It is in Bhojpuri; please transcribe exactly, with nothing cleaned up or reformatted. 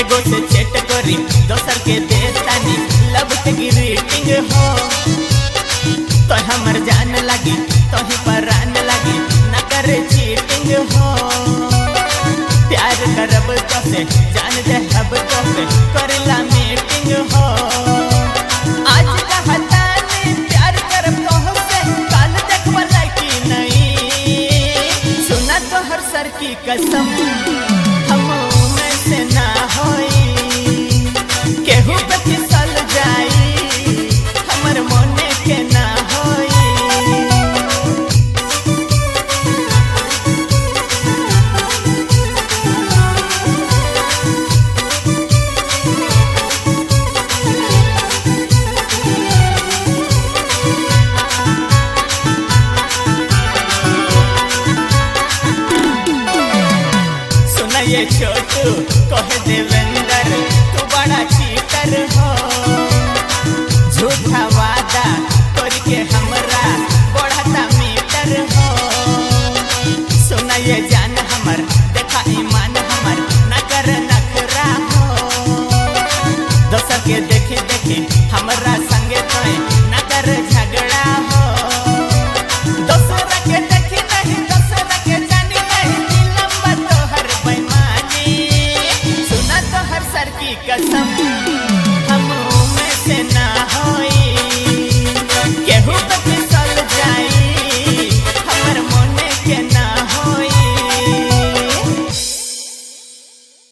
एगो से चेट करी दोसर के देतानी लब के ग्रीटिंग हो। तो हमर जान लगी तो ही परान लगी न करे चीटिंग हो। प्यार करब तो से जान दे हब तो से करला मीटिंग हो। आज कहता नहीं प्यार करब तो से काल देखवा लगी नहीं। सुना तो हर सर की कसम हम में से ना होई केहू पे फिसल जाई हमर मोने के ना होई। सुना ये छोटू कहे देवेंद्र तू बड़ा चीटर हो। झूठा वादा करके हमरा बढ़ता मीटर हो। सुना ये जान हमर देखा ईमान हमर न कर नखरा हो। दोसर के देखे देखे हमरा संगे तो न कर झगड़ा हो। दोसर के देखी नहीं दोसर के जानी नहीं दिलम तो हर बेईमानी। सुना तो हर सर की कसम